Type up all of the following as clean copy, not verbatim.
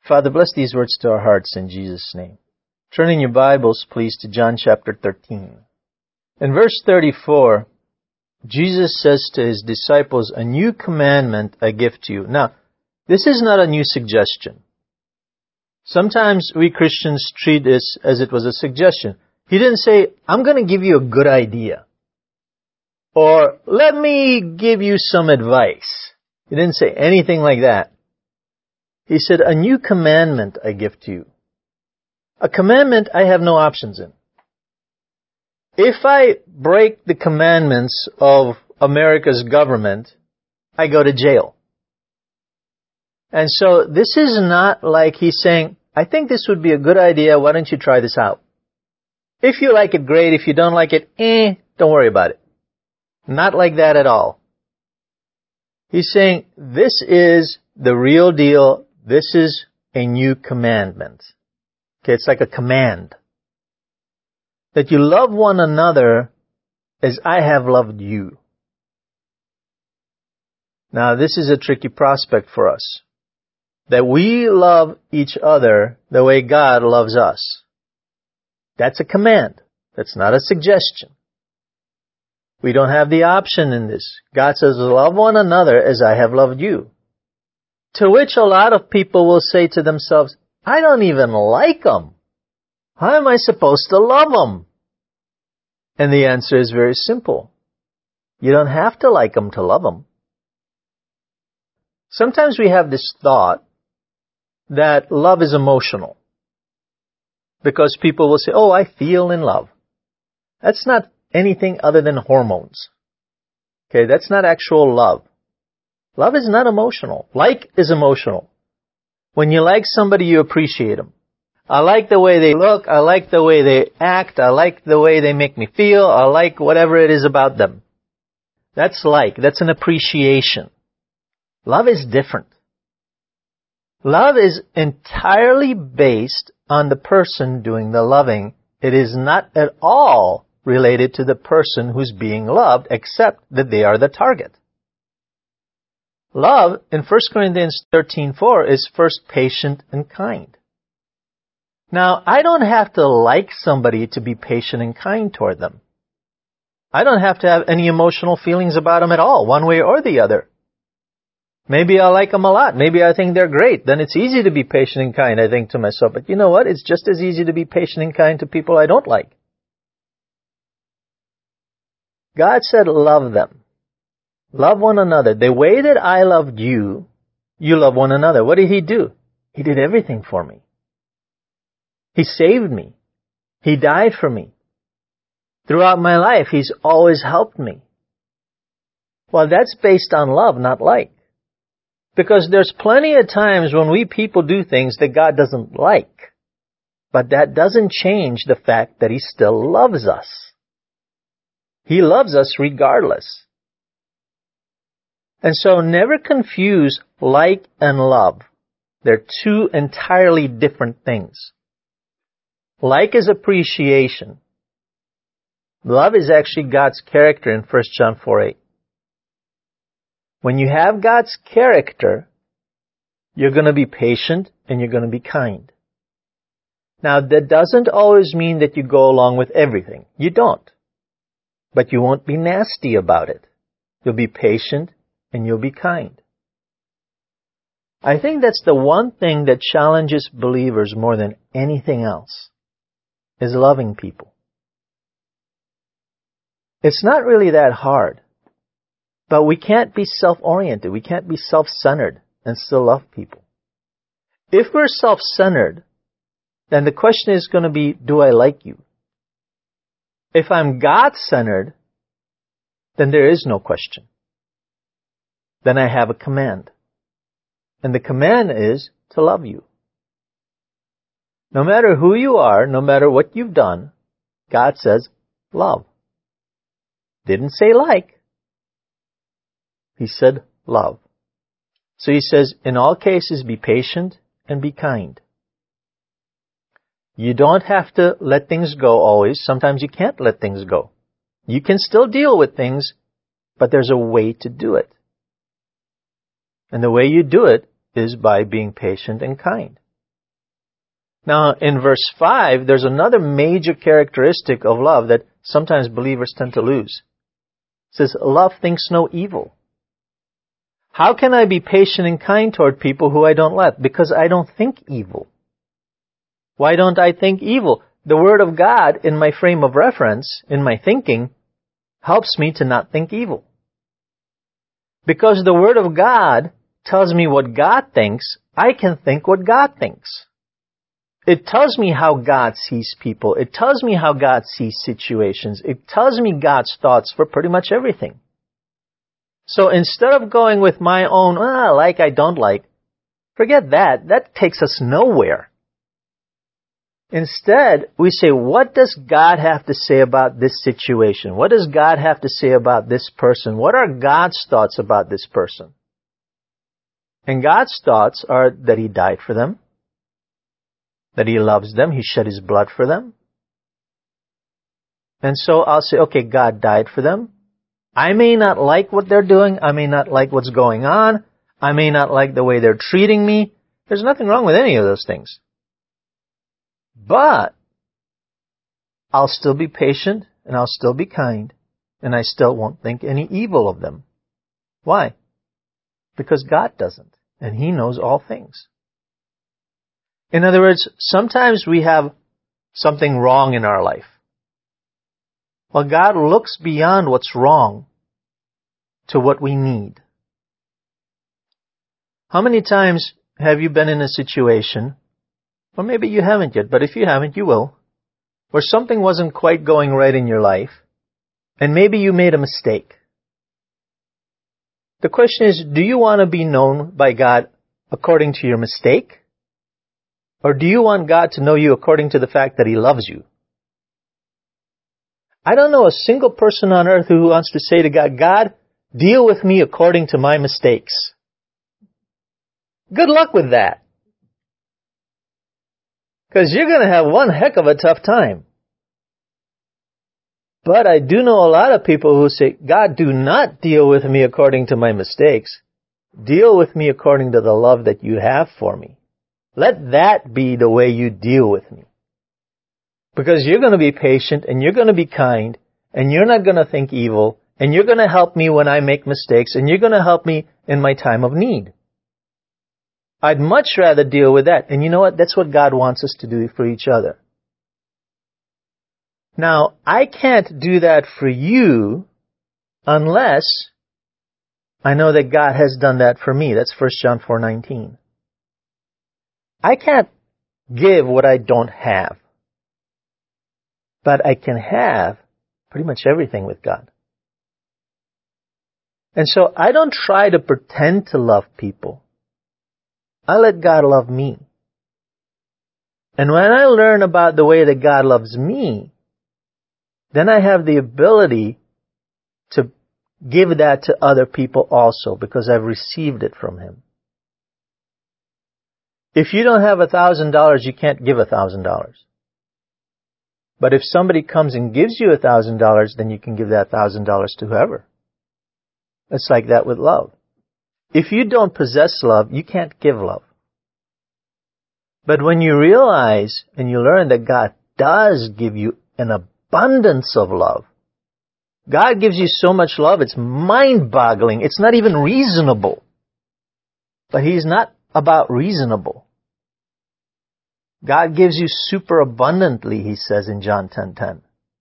Father, bless these words to our hearts in Jesus' name. Turn in your Bibles, please, to John chapter 13. In verse 34, Jesus says to his disciples, "A new commandment I give to you." Now, this is not a new suggestion. Sometimes we Christians treat this as it was a suggestion. He didn't say, "I'm going to give you a good idea," or "Let me give you some advice." He didn't say anything like that. He said, "A new commandment I give to you." A commandment I have no options in. If I break the commandments of America's government, I go to jail. And so this is not like he's saying, "I think this would be a good idea, why don't you try this out? If you like it, great. If you don't like it, don't worry about it." Not like that at all. He's saying, this is the real deal. This is a new commandment. Okay, it's like a command. That you love one another as I have loved you. Now, this is a tricky prospect for us. That we love each other the way God loves us. That's a command. That's not a suggestion. We don't have the option in this. God says, "Love one another as I have loved you." To which a lot of people will say to themselves, "I don't even like them. How am I supposed to love them?" And the answer is very simple. You don't have to like them to love them. Sometimes we have this thought that love is emotional. Because people will say, "Oh, I feel in love." That's not anything other than hormones. Okay, that's not actual love. Love is not emotional. Like is emotional. When you like somebody, you appreciate them. I like the way they look. I like the way they act. I like the way they make me feel. I like whatever it is about them. That's like. That's an appreciation. Love is different. Love is entirely based on the person doing the loving. It is not at all related to the person who's being loved, except that they are the target. Love, in 1 Corinthians 13:4, is first patient and kind. Now, I don't have to like somebody to be patient and kind toward them. I don't have to have any emotional feelings about them at all, one way or the other. Maybe I like them a lot. Maybe I think they're great. Then it's easy to be patient and kind, I think to myself. But you know what? It's just as easy to be patient and kind to people I don't like. God said, love them. Love one another. The way that I loved you, you love one another. What did He do? He did everything for me. He saved me. He died for me. Throughout my life, He's always helped me. Well, that's based on love, not like. Because there's plenty of times when we people do things that God doesn't like. But that doesn't change the fact that He still loves us. He loves us regardless. And so never confuse like and love. They're two entirely different things. Like is appreciation. Love is actually God's character in 1 John 4:8. When you have God's character, you're going to be patient and you're going to be kind. Now, that doesn't always mean that you go along with everything. You don't. But you won't be nasty about it. You'll be patient and you'll be kind. I think that's the one thing that challenges believers more than anything else, is loving people. It's not really that hard. But we can't be self-oriented. We can't be self-centered and still love people. If we're self-centered, then the question is going to be, do I like you? If I'm God-centered, then there is no question. Then I have a command. And the command is to love you. No matter who you are, no matter what you've done, God says, love. Didn't say like. He said, love. So He says, in all cases, be patient and be kind. You don't have to let things go always. Sometimes you can't let things go. You can still deal with things, but there's a way to do it. And the way you do it is by being patient and kind. Now, in verse 5, there's another major characteristic of love that sometimes believers tend to lose. It says, love thinks no evil. How can I be patient and kind toward people who I don't love? Because I don't think evil. Why don't I think evil? The Word of God, in my frame of reference, in my thinking, helps me to not think evil. Because the Word of God tells me what God thinks, I can think what God thinks. It tells me how God sees people. It tells me how God sees situations. It tells me God's thoughts for pretty much everything. So instead of going with my own, like, I don't like, forget that. That takes us nowhere. Instead, we say, what does God have to say about this situation? What does God have to say about this person? What are God's thoughts about this person? And God's thoughts are that He died for them, that He loves them, He shed His blood for them. And so I'll say, okay, God died for them. I may not like what they're doing. I may not like what's going on. I may not like the way they're treating me. There's nothing wrong with any of those things. But I'll still be patient and I'll still be kind and I still won't think any evil of them. Why? Because God doesn't, and He knows all things. In other words, sometimes we have something wrong in our life. Well, God looks beyond what's wrong to what we need. How many times have you been in a situation, or maybe you haven't yet, but if you haven't, you will, where something wasn't quite going right in your life, and maybe you made a mistake? The question is, do you want to be known by God according to your mistake? Or do you want God to know you according to the fact that He loves you? I don't know a single person on earth who wants to say to God, God, deal with me according to my mistakes. Good luck with that. Because you're going to have one heck of a tough time. But I do know a lot of people who say, God, do not deal with me according to my mistakes. Deal with me according to the love that you have for me. Let that be the way you deal with me. Because you're going to be patient and you're going to be kind and you're not going to think evil and you're going to help me when I make mistakes and you're going to help me in my time of need. I'd much rather deal with that. And you know what? That's what God wants us to do for each other. Now, I can't do that for you unless I know that God has done that for me. That's 1 John 4:19. I can't give what I don't have. But I can have pretty much everything with God. And so I don't try to pretend to love people. I let God love me. And when I learn about the way that God loves me, then I have the ability to give that to other people also because I've received it from Him. If you don't have $1,000, you can't give $1,000. But if somebody comes and gives you $1,000, then you can give that $1,000 to whoever. It's like that with love. If you don't possess love, you can't give love. But when you realize and you learn that God does give you an abundance of love, God gives you so much love, it's mind-boggling. It's not even reasonable. But He's not about reasonable. God gives you super abundantly, He says in John 10:10.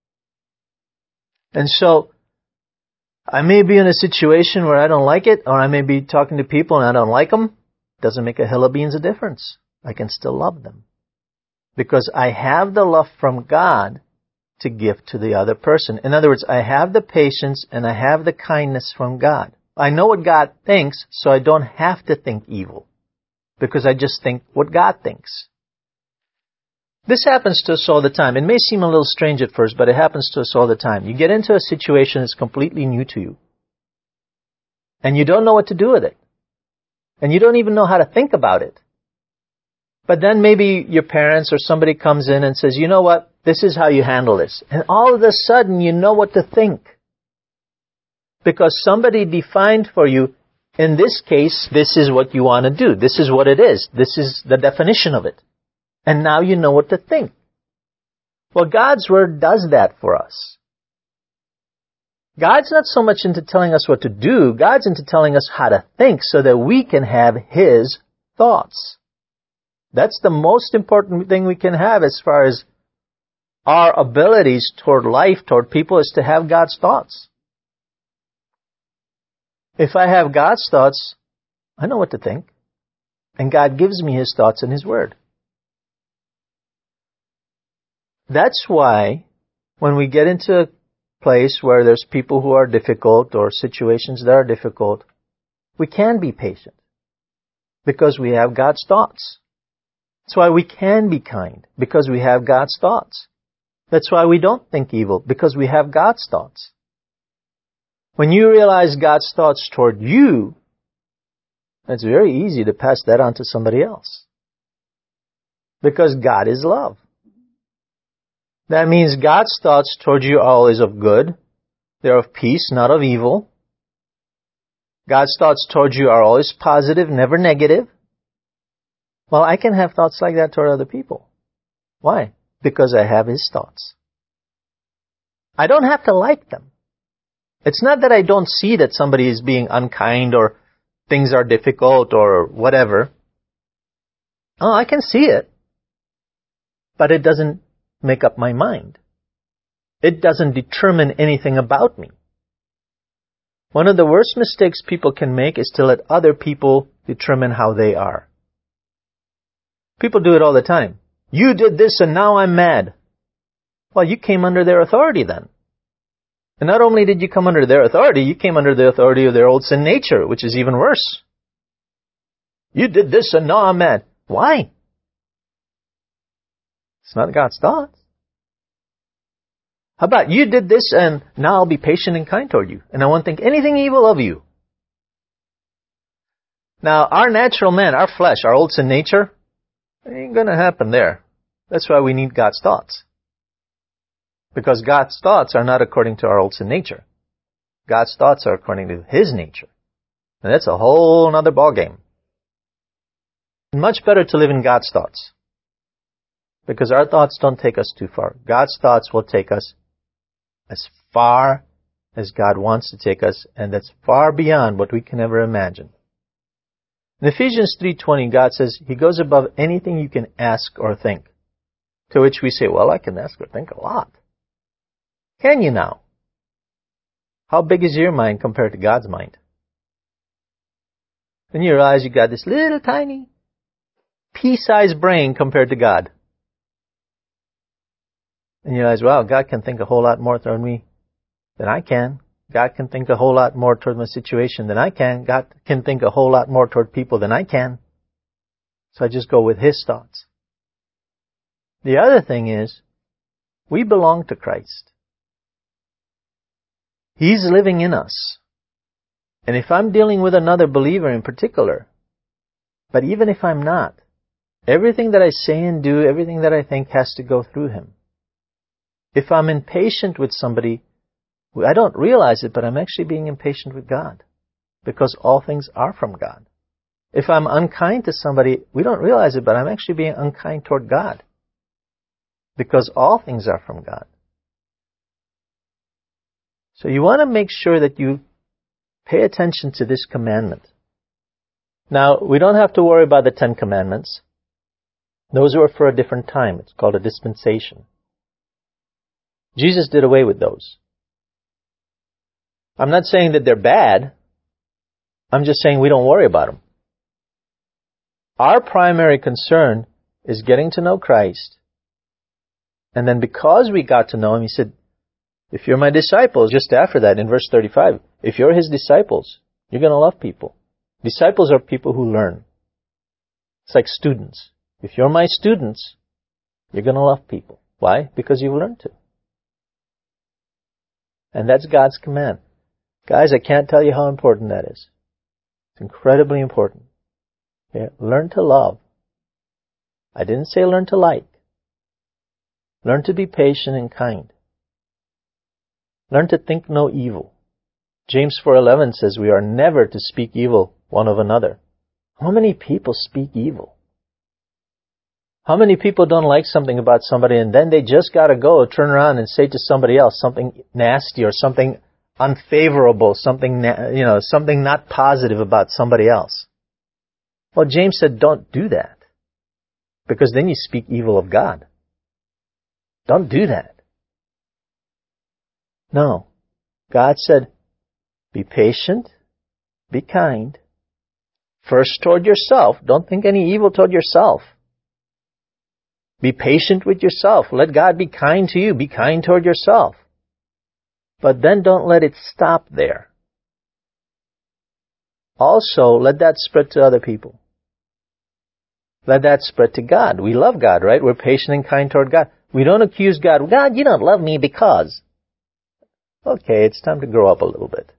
And so, I may be in a situation where I don't like it, or I may be talking to people and I don't like them. Doesn't make a hill of beans a difference. I can still love them. Because I have the love from God to give to the other person. In other words, I have the patience and I have the kindness from God. I know what God thinks, so I don't have to think evil. Because I just think what God thinks. This happens to us all the time. It may seem a little strange at first, but it happens to us all the time. You get into a situation that's completely new to you. And you don't know what to do with it. And you don't even know how to think about it. But then maybe your parents or somebody comes in and says, you know what, this is how you handle this. And all of a sudden you know what to think. Because somebody defined for you, in this case, this is what you want to do. This is what it is. This is the definition of it. And now you know what to think. Well, God's Word does that for us. God's not so much into telling us what to do. God's into telling us how to think so that we can have His thoughts. That's the most important thing we can have as far as our abilities toward life, toward people, is to have God's thoughts. If I have God's thoughts, I know what to think. And God gives me His thoughts in His Word. That's why when we get into a place where there's people who are difficult or situations that are difficult, we can be patient because we have God's thoughts. That's why we can be kind, because we have God's thoughts. That's why we don't think evil, because we have God's thoughts. When you realize God's thoughts toward you, it's very easy to pass that on to somebody else. Because God is love. That means God's thoughts toward you are always of good. They're of peace, not of evil. God's thoughts toward you are always positive, never negative. Well, I can have thoughts like that toward other people. Why? Because I have His thoughts. I don't have to like them. It's not that I don't see that somebody is being unkind or things are difficult or whatever. Oh, I can see it. But it doesn't make up my mind. It doesn't determine anything about me. One of the worst mistakes people can make is to let other people determine how they are. People do it all the time. You did this and now I'm mad. Well, you came under their authority then. And not only did you come under their authority, you came under the authority of their old sin nature, which is even worse. You did this and now I'm mad. Why? It's not God's thoughts. How about you did this and now I'll be patient and kind toward you, and I won't think anything evil of you. Now, our natural man, our flesh, our old sin nature, it ain't going to happen there. That's why we need God's thoughts. Because God's thoughts are not according to our old sin nature. God's thoughts are according to His nature. And that's a whole other ballgame. Much better to live in God's thoughts. Because our thoughts don't take us too far. God's thoughts will take us as far as God wants to take us, and that's far beyond what we can ever imagine. In Ephesians 3:20, God says He goes above anything you can ask or think. To which we say, well, I can ask or think a lot. Can you now? How big is your mind compared to God's mind? Then you realize you got this little tiny pea-sized brain compared to God. And you realize, wow, God can think a whole lot more toward me than I can. God can think a whole lot more toward my situation than I can. God can think a whole lot more toward people than I can. So I just go with His thoughts. The other thing is, we belong to Christ. He's living in us. And if I'm dealing with another believer in particular, but even if I'm not, everything that I say and do, everything that I think has to go through Him. If I'm impatient with somebody, I don't realize it, but I'm actually being impatient with God. Because all things are from God. If I'm unkind to somebody, we don't realize it, but I'm actually being unkind toward God. Because all things are from God. So you want to make sure that you pay attention to this commandment. Now, we don't have to worry about the 10 Commandments. Those were for a different time. It's called a dispensation. Jesus did away with those. I'm not saying that they're bad. I'm just saying we don't worry about them. Our primary concern is getting to know Christ. And then because we got to know Him, He said, if you're my disciples, just after that in verse 35, if you're His disciples, you're going to love people. Disciples are people who learn. It's like students. If you're my students, you're going to love people. Why? Because you've learned to. And that's God's command. Guys, I can't tell you how important that is. It's incredibly important. Okay? Learn to love. I didn't say learn to like. Learn to be patient and kind. Learn to think no evil. James 4:11 says we are never to speak evil one of another. How many people speak evil? How many people don't like something about somebody and then they just gotta go turn around and say to somebody else something nasty or something unfavorable, something not positive about somebody else? Well, James said, don't do that. Because then you speak evil of God. Don't do that. No. God said, be patient, be kind. First toward yourself. Don't think any evil toward yourself. Be patient with yourself. Let God be kind to you. Be kind toward yourself. But then don't let it stop there. Also, let that spread to other people. Let that spread to God. We love God, right? We're patient and kind toward God. We don't accuse God. God, you don't love me because. Okay, it's time to grow up a little bit.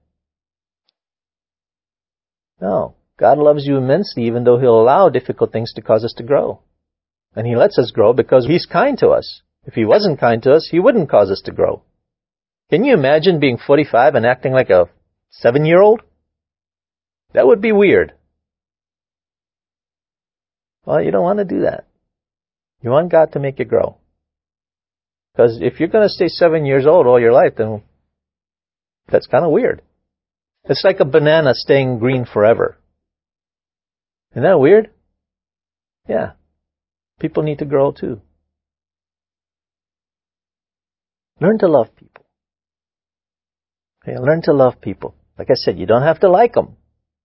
No. God loves you immensely, even though He'll allow difficult things to cause us to grow. And He lets us grow because He's kind to us. If He wasn't kind to us, He wouldn't cause us to grow. Can you imagine being 45 and acting like a 7-year-old? That would be weird. Well, you don't want to do that. You want God to make you grow. Because if you're going to stay 7 years old all your life, then that's kind of weird. It's like a banana staying green forever. Isn't that weird? Yeah. People need to grow too. Learn to love people. Okay, learn to love people. Like I said, you don't have to like them.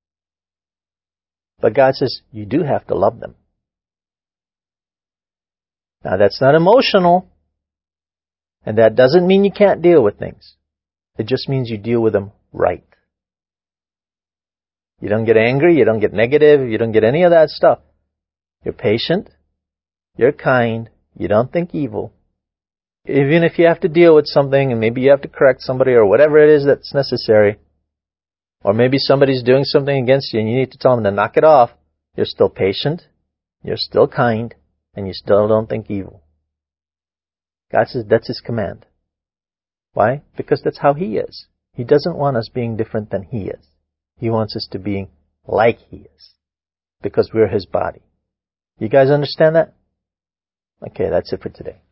But God says you do have to love them. Now that's not emotional. And that doesn't mean you can't deal with things. It just means you deal with them right. You don't get angry, you don't get negative, you don't get any of that stuff. You're patient, you're kind, you don't think evil. Even if you have to deal with something and maybe you have to correct somebody or whatever it is that's necessary, or maybe somebody's doing something against you and you need to tell them to knock it off, you're still patient, you're still kind, and you still don't think evil. God says that's His command. Why? Because that's how He is. He doesn't want us being different than He is. He wants us to be like He is. Because we're His body. You guys understand that? Okay, that's it for today.